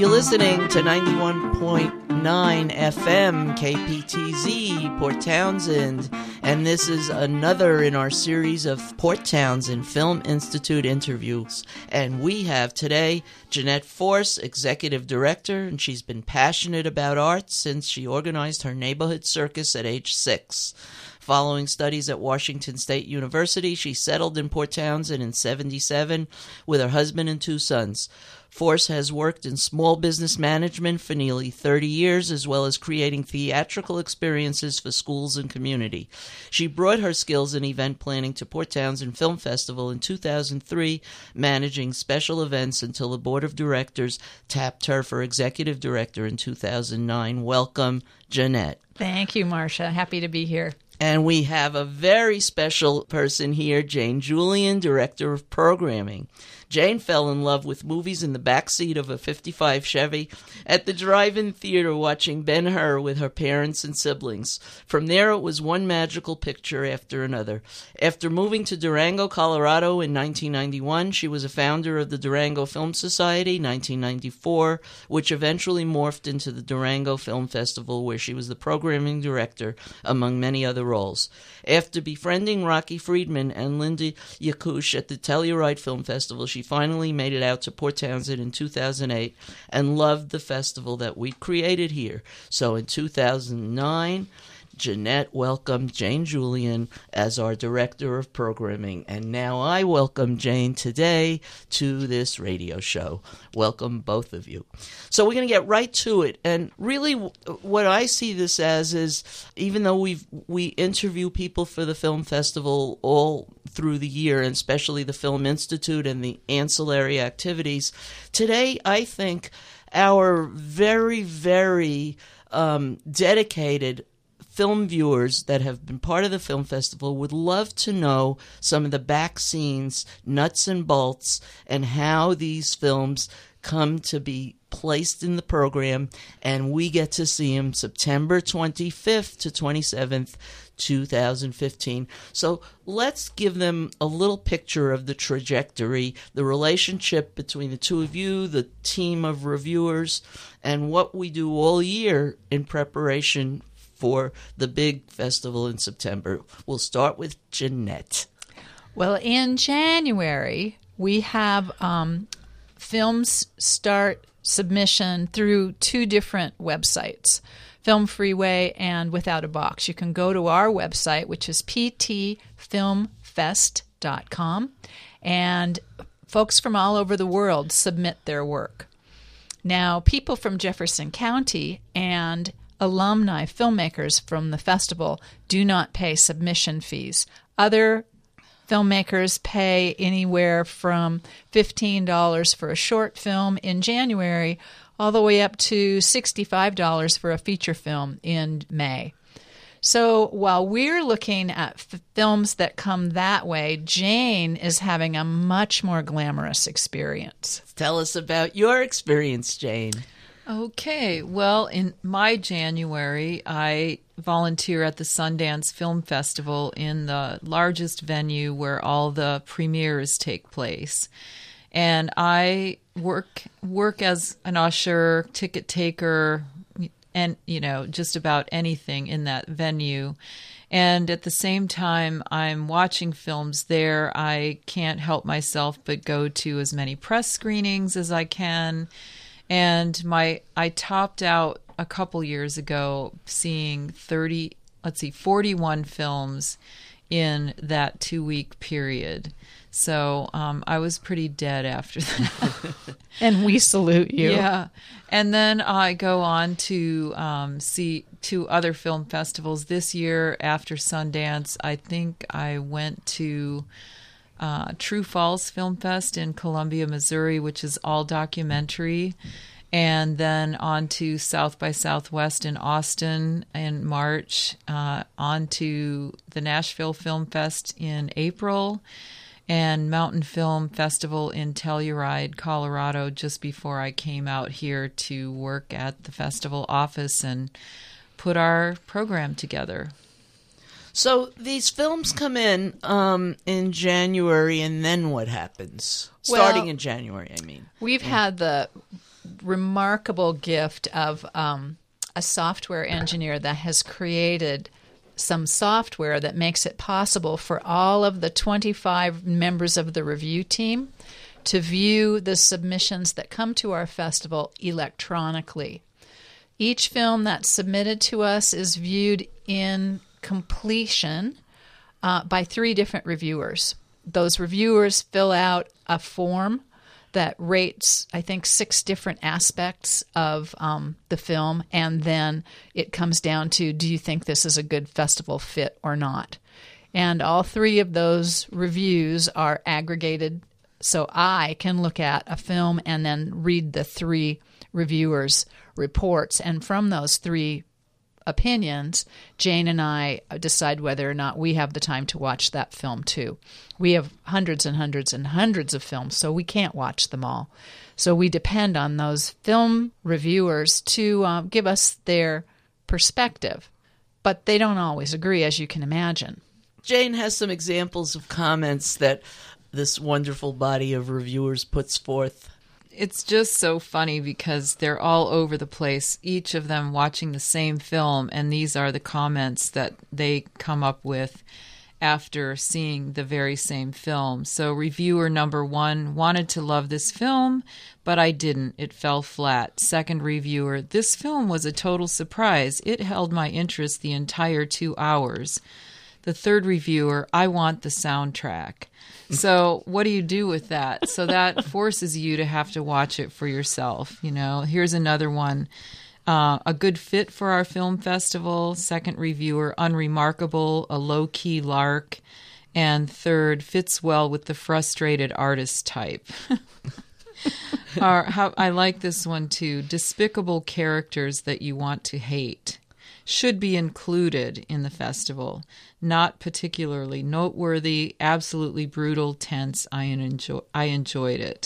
You're listening to 91.9 FM KPTZ, Port Townsend, and this is another in our series of Port Townsend Film Institute interviews. And we have today Jeanette Force, Executive Director, and she's been passionate about art since she organized her neighborhood circus at age 6. Following studies at Washington State University, she settled in Port Townsend in '77 with her husband and 2 sons. Force has worked in small business management for nearly 30 years, as well as creating theatrical experiences for schools and community. She brought her skills in event planning to Port Townsend Film Festival in 2003, managing special events until the board of directors tapped her for executive director in 2009. Welcome, Jeanette. Thank you, Marcia. Happy to be here. And we have a very special person here, Jane Julian, Director of Programming. Jane fell in love with movies in the backseat of a '55 Chevy at the drive-in theater watching Ben-Hur with her parents and siblings. From there, it was one magical picture after another. After moving to Durango, Colorado in 1991, she was a founder of the Durango Film Society, 1994, which eventually morphed into the Durango Film Festival, where she was the programming director, among many other roles. After befriending Rocky Friedman and Linda Yakush at the Telluride Film Festival, she finally made it out to Port Townsend in 2008 and loved the festival that we created here. So in 2009, Jeanette welcomed Jane Julian as our Director of Programming. And now I welcome Jane today to this radio show. Welcome, both of you. So we're going to get right to it. And really what I see this as is, even though we interview people for the film festival all through the year, and especially the Film Institute and the ancillary activities, today I think our very, very dedicated film viewers that have been part of the film festival would love to know some of the back scenes, nuts and bolts, and how these films come to be placed in the program, and we get to see them September 25th to 27th, 2015. So let's give them a little picture of the trajectory, the relationship between the two of you, the team of reviewers, and what we do all year in preparation for the big festival in September. We'll start with Jeanette. Well, in January, we have films start submission through 2 different websites, Film Freeway and Without a Box. You can go to our website, which is ptfilmfest.com, and folks from all over the world submit their work. Now, people from Jefferson County and alumni filmmakers from the festival do not pay submission fees. Other filmmakers pay anywhere from $15 for a short film in January all the way up to $65 for a feature film in May. So while we're looking at films that come that way, Jane is having a much more glamorous experience. Tell us about your experience, Jane. Okay, well, in my January, I volunteer at the Sundance Film Festival in the largest venue where all the premieres take place. And I work as an usher, ticket taker, and, just about anything in that venue. And at the same time, I'm watching films there. I can't help myself but go to as many press screenings as I can. And I topped out a couple years ago seeing 41 films in that 2-week period. So I was pretty dead after that. And we salute you. Yeah. And then I go on to see 2 other film festivals. This year after Sundance, I think I went to True Falls Film Fest in Columbia, Missouri, which is all documentary, and then on to South by Southwest in Austin in March, on to the Nashville Film Fest in April, and Mountain Film Festival in Telluride, Colorado, just before I came out here to work at the festival office and put our program together. So these films come in January, and then what happens? Starting in January, I mean. We've had the remarkable gift of a software engineer that has created some software that makes it possible for all of the 25 members of the review team to view the submissions that come to our festival electronically. Each film that's submitted to us is viewed in completion by 3 different reviewers. Those reviewers fill out a form that rates, I think, 6 different aspects of the film, and then it comes down to, do you think this is a good festival fit or not? And all 3 of those reviews are aggregated, so I can look at a film and then read the 3 reviewers' reports, and from those 3 opinions, Jane and I decide whether or not we have the time to watch that film too. We have hundreds and hundreds and hundreds of films, so we can't watch them all. So we depend on those film reviewers to give us their perspective. But they don't always agree, as you can imagine. Jane has some examples of comments that this wonderful body of reviewers puts forth. It's just so funny because they're all over the place, each of them watching the same film, and these are the comments that they come up with after seeing the very same film. So reviewer number 1 wanted to love this film, but I didn't. It fell flat. Second reviewer, this film was a total surprise. It held my interest the entire 2 hours. The third reviewer, I want the soundtrack. So what do you do with that? So that forces you to have to watch it for yourself. You know, here's another one. A good fit for our film festival. Second reviewer, unremarkable, a low-key lark. And third, fits well with the frustrated artist type. I like this one too. Despicable characters that you want to hate should be included in the festival. Not particularly noteworthy, absolutely brutal, tense. I enjoyed it.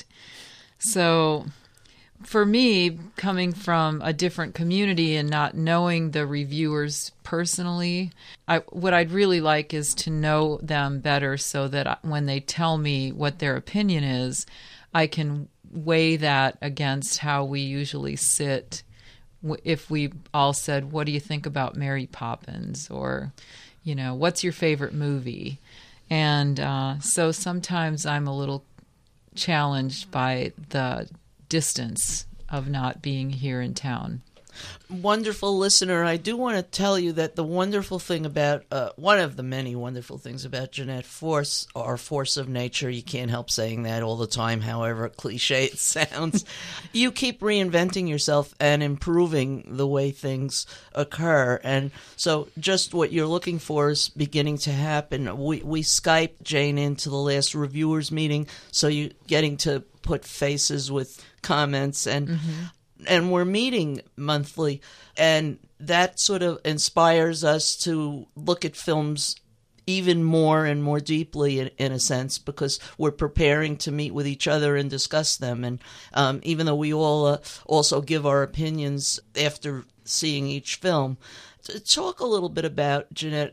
So for me, coming from a different community and not knowing the reviewers personally, what I'd really like is to know them better so that when they tell me what their opinion is, I can weigh that against how we usually sit if we all said, what do you think about Mary Poppins? Or, you know, what's your favorite movie? And so sometimes I'm a little challenged by the distance of not being here in town. Wonderful listener, I do want to tell you that the wonderful thing about, one of the many wonderful things about Jeanette Force, or Force of Nature, you can't help saying that all the time, however cliche it sounds, you keep reinventing yourself and improving the way things occur. And so just what you're looking for is beginning to happen. We Skyped Jane into the last reviewers meeting, so you're getting to put faces with comments, and and we're meeting monthly, and that sort of inspires us to look at films even more and more deeply in a sense, because we're preparing to meet with each other and discuss them. And even though we all also give our opinions after seeing each film, talk a little bit about, Jeanette,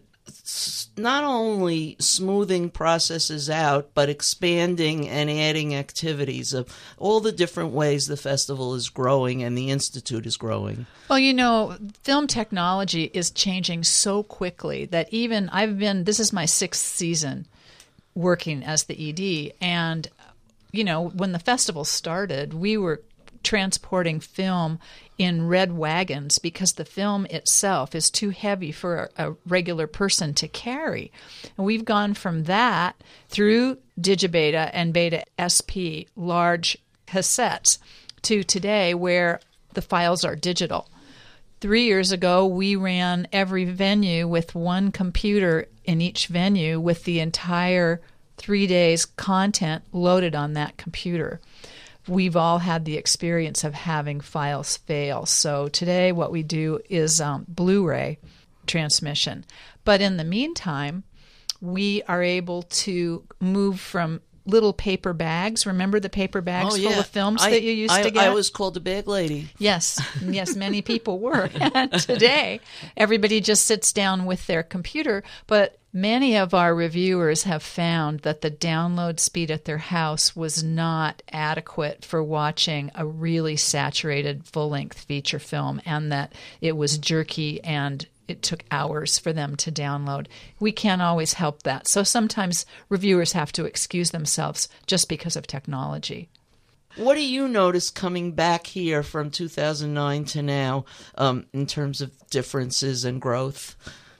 not only smoothing processes out, but expanding and adding activities of all the different ways the festival is growing and the Institute is growing. Well, you know, film technology is changing so quickly that even this is my 6th season working as the ED. And, you know, when the festival started, we were transporting film in red wagons because the film itself is too heavy for a regular person to carry. And we've gone from that through Digibeta and Beta SP, large cassettes, to today where the files are digital. 3 years ago, we ran every venue with one computer in each venue with the entire 3 days content loaded on that computer. We've all had the experience of having files fail. So today what we do is Blu-ray transmission. But in the meantime, we are able to move from little paper bags. Remember the paper bags full of films that you used to get? I was called a bag lady. Yes, many people were. And today, everybody just sits down with their computer. But Many of our reviewers have found that the download speed at their house was not adequate for watching a really saturated full-length feature film, and that it was jerky and it took hours for them to download. We can't always help that. So sometimes reviewers have to excuse themselves just because of technology. What do you notice coming back here from 2009 to now in terms of differences and growth?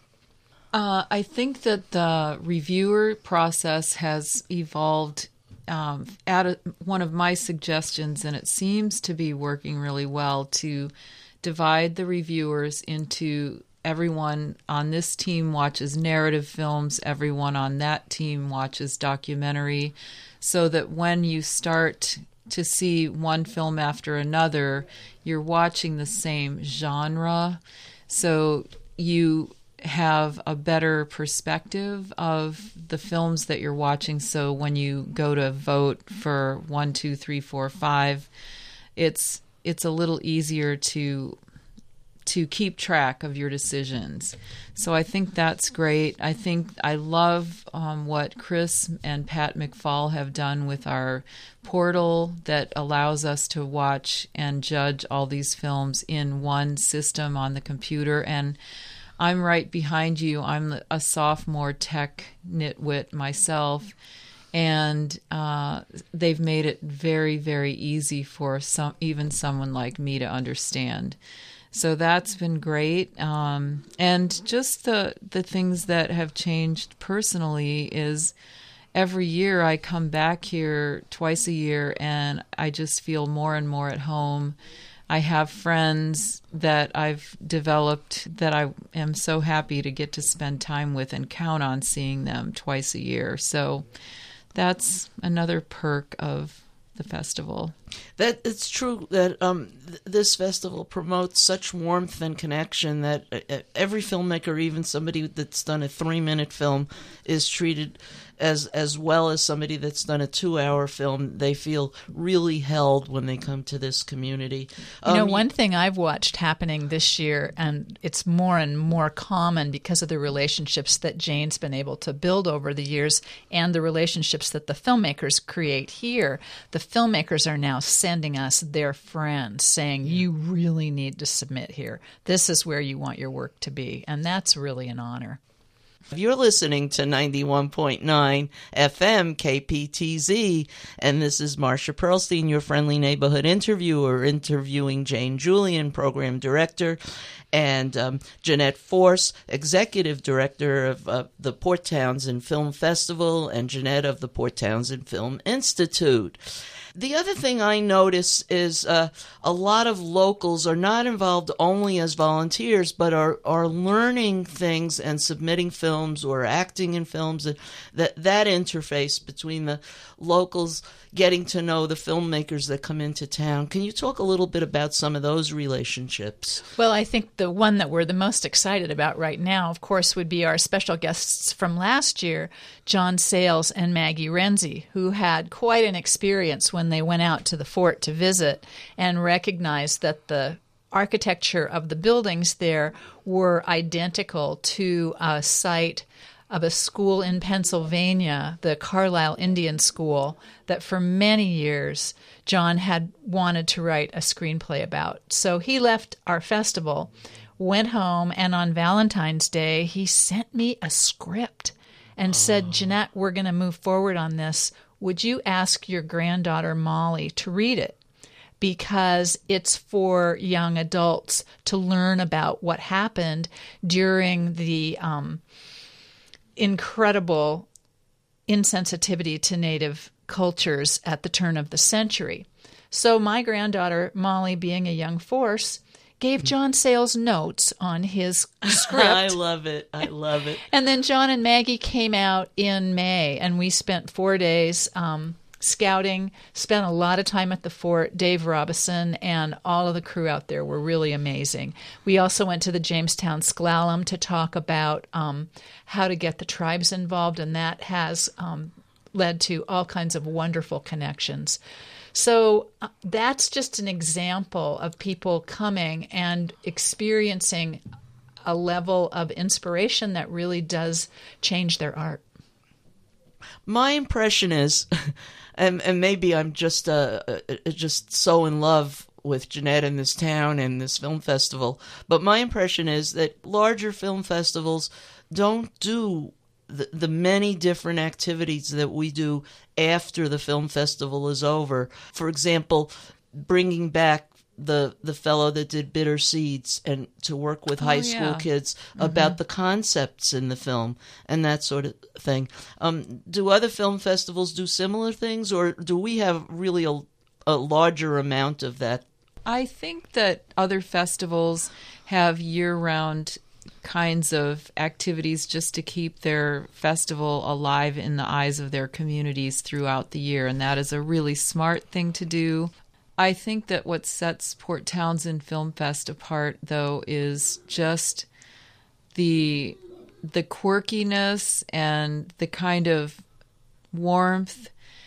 I think that the reviewer process has evolved. One of my suggestions, and it seems to be working really well, to divide the reviewers into everyone on this team watches narrative films, everyone on that team watches documentary, so that when you start to see one film after another, you're watching the same genre. So you have a better perspective of the films that you're watching. So when you go to vote for 1, 2, 3, 4, 5, it's a little easier to keep track of your decisions. So I think that's great. I love what Chris and Pat McFall have done with our portal that allows us to watch and judge all these films in one system on the computer. And I'm right behind you. I'm a sophomore tech nitwit myself, and they've made it very, very easy for even someone like me to understand. So that's been great. And just the things that have changed personally is every year I come back here twice a year, and I just feel more and more at home. I have friends that I've developed that I am so happy to get to spend time with and count on seeing them twice a year. So that's another perk of the festival. That it's true that this festival promotes such warmth and connection that every filmmaker, even somebody that's done a 3-minute film, is treated as well as somebody that's done a 2-hour film. They feel really held when they come to this community. One thing I've watched happening this year, and it's more and more common because of the relationships that Jane's been able to build over the years and the relationships that the filmmakers create here. The filmmakers are now sending us their friends saying, you really need to submit here. This is where you want your work to be. And that's really an honor. You're listening to 91.9 FM KPTZ, and this is Marcia Pearlstein, your friendly neighborhood interviewer, interviewing Jane Julian, program director, and Jeanette Force, executive director of the Port Townsend Film Festival, and Jeanette of the Port Townsend Film Institute. The other thing I notice is a lot of locals are not involved only as volunteers, but are learning things and submitting films or acting in films. That interface between the locals getting to know the filmmakers that come into town. Can you talk a little bit about some of those relationships? Well, I think the one that we're the most excited about right now, of course, would be our special guests from last year, John Sayles and Maggie Renzi, who had quite an experience when they went out to the fort to visit and recognized that the architecture of the buildings there were identical to a site of a school in Pennsylvania, the Carlisle Indian School, that for many years John had wanted to write a screenplay about. So he left our festival, went home, and on Valentine's Day he sent me a script and said, Jeanette, we're going to move forward on this. Would you ask your granddaughter Molly to read it? Because it's for young adults to learn about what happened during the incredible insensitivity to Native cultures at the turn of the century. So my granddaughter, Molly, being a young force, gave John Sayles notes on his script. I love it. I love it. And then John and Maggie came out in May, and we spent 4 days scouting, spent a lot of time at the fort. Dave Robison and all of the crew out there were really amazing. We also went to the Jamestown Sklallam to talk about how to get the tribes involved, and that has led to all kinds of wonderful connections. So that's just an example of people coming and experiencing a level of inspiration that really does change their art. My impression is, and maybe I'm just so in love with Jeanette and this town and this film festival, but my impression is that larger film festivals don't do the many different activities that we do after the film festival is over. For example, bringing back the fellow that did Bitter Seeds and to work with high school kids about the concepts in the film and that sort of thing. Do other film festivals do similar things, or do we have really a larger amount of that? I think that other festivals have year-round kinds of activities just to keep their festival alive in the eyes of their communities throughout the year, and that is a really smart thing to do. I think that what sets Port Townsend Film Fest apart, though, is just the quirkiness and the kind of warmth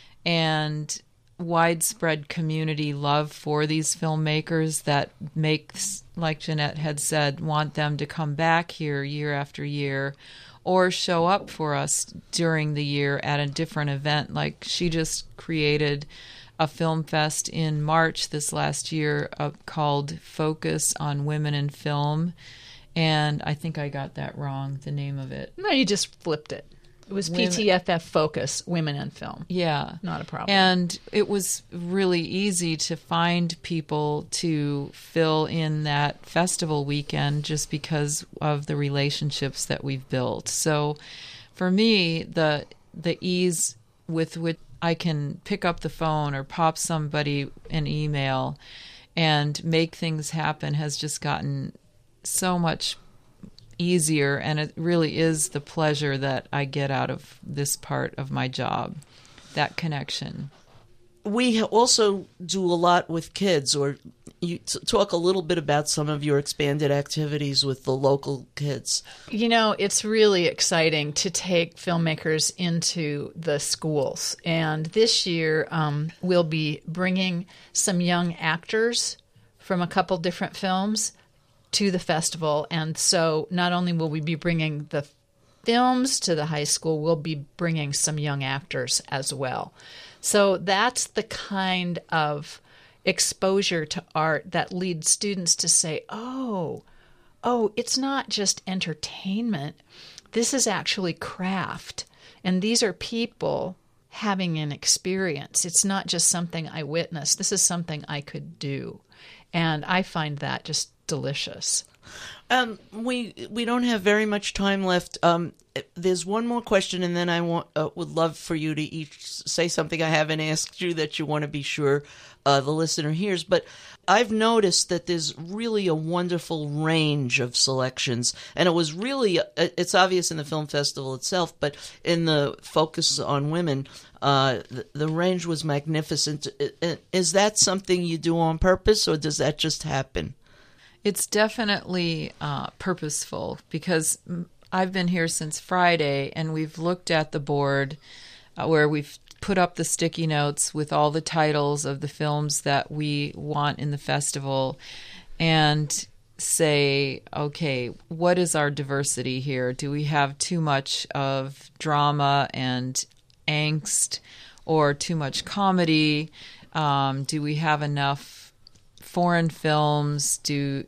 and widespread community love for these filmmakers that makes, like Jeanette had said, want them to come back here year after year or show up for us during the year at a different event. Like she just created a film fest in March this last year called Focus on Women in Film. And I think I got that wrong, the name of it. No, you just flipped it. It was PTFF Focus, Women in Film. Yeah. Not a problem. And it was really easy to find people to fill in that festival weekend just because of the relationships that we've built. So for me, the ease with which I can pick up the phone or pop somebody an email and make things happen has just gotten so much easier, and it really is the pleasure that I get out of this part of my job, that connection. We also do a lot with kids, or you talk a little bit about some of your expanded activities with the local kids. You know, it's really exciting to take filmmakers into the schools. And this year, we'll be bringing some young actors from a couple different films to the festival. And so not only will we be bringing the films to the high school, we'll be bringing some young actors as well. So that's the kind of exposure to art that leads students to say, oh, it's not just entertainment. This is actually craft. And these are people having an experience. It's not just something I witnessed. This is something I could do. And I find that just delicious. We don't have very much time left. There's one more question, and then I would love for you to each say something I haven't asked you that you want to be sure the listener hears. But I've noticed that there's really a wonderful range of selections, and it was really it's obvious in the film festival itself, but in the Focus on Women, the range was magnificent. Is that something you do on purpose, or does that just happen? It's definitely purposeful, because I've been here since Friday, and we've looked at the board where we've put up the sticky notes with all the titles of the films that we want in the festival and say, okay, what is our diversity here? Do we have too much of drama and angst or too much comedy? Do we have enough foreign films?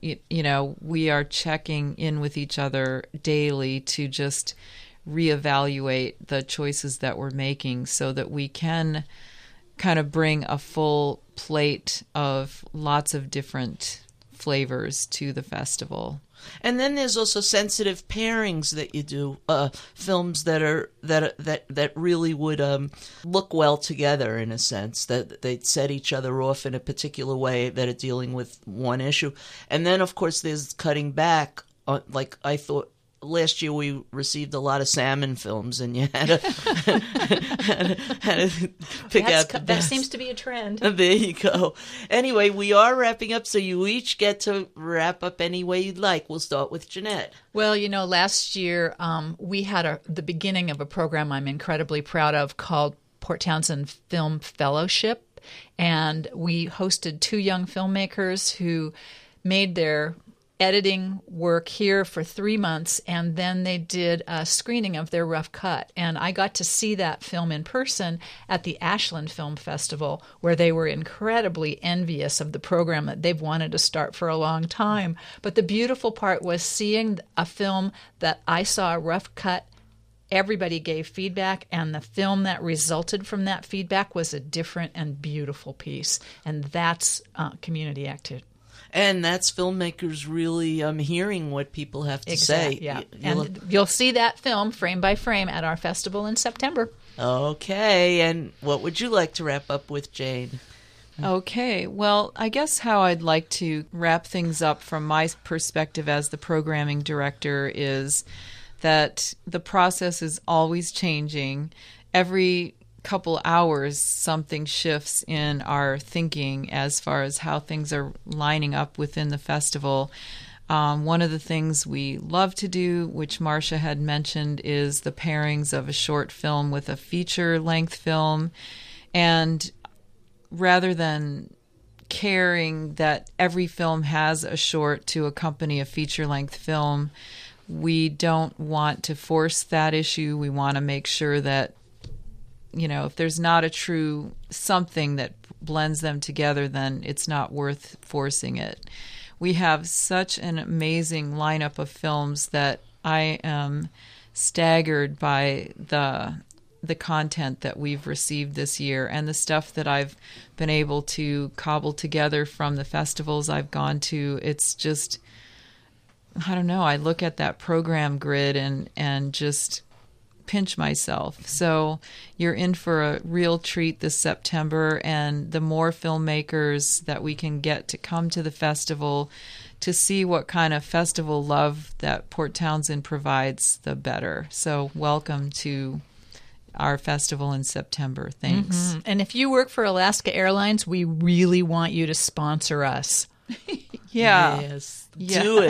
We are checking in with each other daily to just reevaluate the choices that we're making so that we can kind of bring a full plate of lots of different flavors to the festival. And then there's also sensitive pairings that you do, films that really would look well together, in a sense, that they'd set each other off in a particular way that are dealing with one issue. And then, of course, there's cutting back. Like I thought last year we received a lot of salmon films, and you had to pick out the best. That seems to be a trend. There you go. Anyway, we are wrapping up, so you each get to wrap up any way you'd like. We'll start with Jeanette. Well, last year we had the beginning of a program I'm incredibly proud of called Port Townsend Film Fellowship, and we hosted 2 young filmmakers who made their editing work here for 3 months, and then they did a screening of their rough cut. And I got to see that film in person at the Ashland Film Festival, where they were incredibly envious of the program that they've wanted to start for a long time. But the beautiful part was seeing a film that I saw a rough cut. Everybody gave feedback, and the film that resulted from that feedback was a different and beautiful piece. And that's community activity. And that's filmmakers really hearing what people have to say. Yeah. You'll see that film frame by frame at our festival in September. Okay. And what would you like to wrap up with, Jane? Okay. Well, I guess how I'd like to wrap things up from my perspective as the programming director is that the process is always changing. Every couple hours something shifts in our thinking as far as how things are lining up within the festival. One of the things we love to do, which Marcia had mentioned, is the pairings of a short film with a feature-length film. And rather than caring that every film has a short to accompany a feature-length film, we don't want to force that issue. We want to make sure that if there's not a true something that blends them together, then it's not worth forcing it. We have such an amazing lineup of films that I am staggered by the content that we've received this year and the stuff that I've been able to cobble together from the festivals I've gone to. It's just, I don't know, I look at that program grid and just pinch myself. So you're in for a real treat this September, and the more filmmakers that we can get to come to the festival to see what kind of festival love that Port Townsend provides, the better. So welcome to our festival in September. Thanks. Mm-hmm. And if you work for Alaska Airlines, we really want you to sponsor us. Yeah. Yes. Do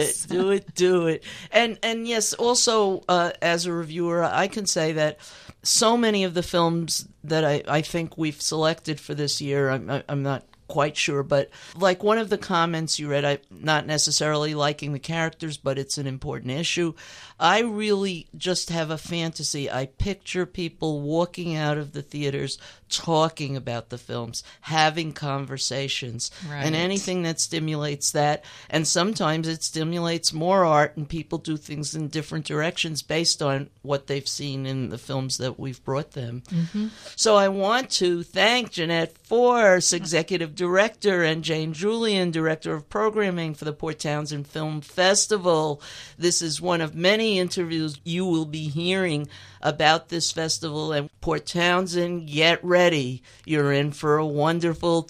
it. And yes, also as a reviewer, I can say that so many of the films that I think we've selected for this year, I'm not quite sure, but like one of the comments you read, I'm not necessarily liking the characters, but it's an important issue. I really just have a fantasy. I picture people walking out of the theaters talking about the films, having conversations, right. And anything that stimulates that. And sometimes it stimulates more art, and people do things in different directions based on what they've seen in the films that we've brought them. Mm-hmm. So I want to thank Jeanette Force, Executive Director, and Jane Julian, Director of Programming for the Port Townsend Film Festival. This is one of many interviews you will be hearing about this festival. And Port Townsend, get ready. You're in for a wonderful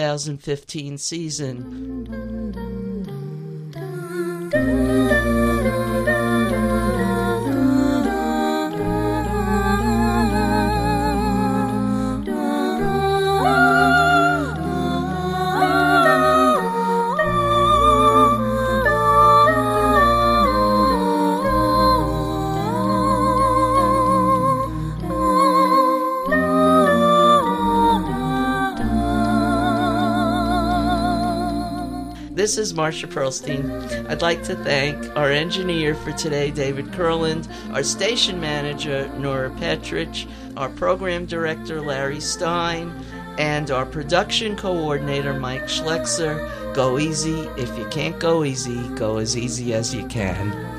2015 season. This is Marcia Pearlstein. I'd like to thank our engineer for today, David Kurland, our station manager, Nora Petrich, our program director, Larry Stein, and our production coordinator, Mike Schlexer. Go easy. If you can't go easy, go as easy as you can.